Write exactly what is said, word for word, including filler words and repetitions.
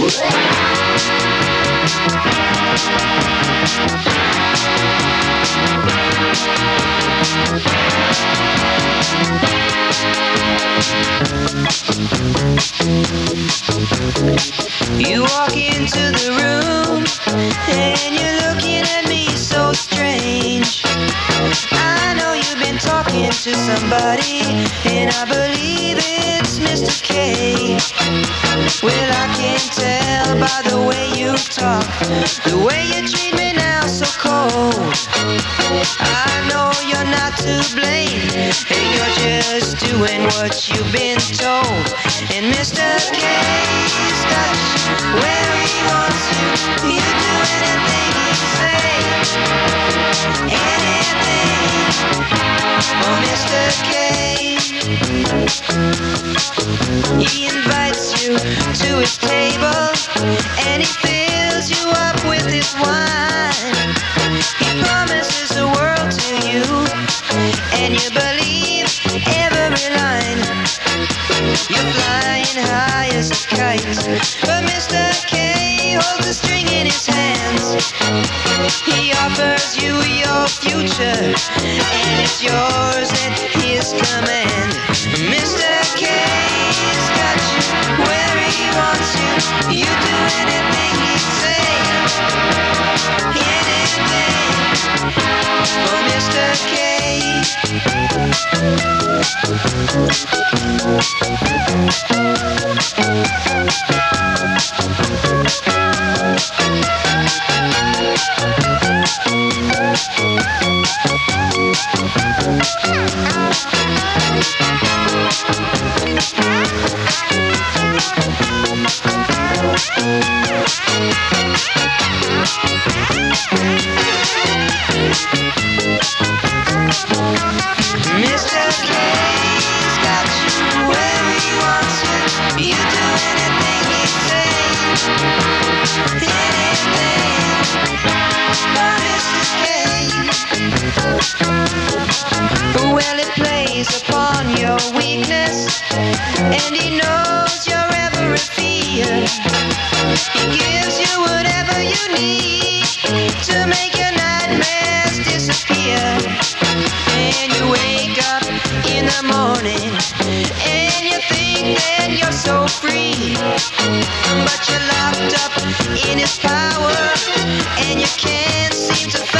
You walk into the room and you're looking at me so strange. I know you've been talking to somebody and I believe it's Mister K. Well, I can tell by the way you talk, the way you treat me now so cold. I know you're not to blame, and you're just doing what you've been told. And Mister K's got you where he wants you. You do anything he say, anything for Mister K. He invites you to his table and he fills you up with his wine. He promises the world to you and you believe every line. You're flying high as a kite, but Mister K holds a string in his hands. He offers you your future and it's yours at his command. Mister K's got you where he wants you. You do anything he says, anything for Mister K. Mister K's got you where he wants you. You do anything he says, anything for Mister K. Well, he plays upon your weakness and he knows your every fear. He gives you whatever you need to make your nightmares disappear. And you wake up in the morning and you think that you're so free, but you're locked up in his power and you can't seem to find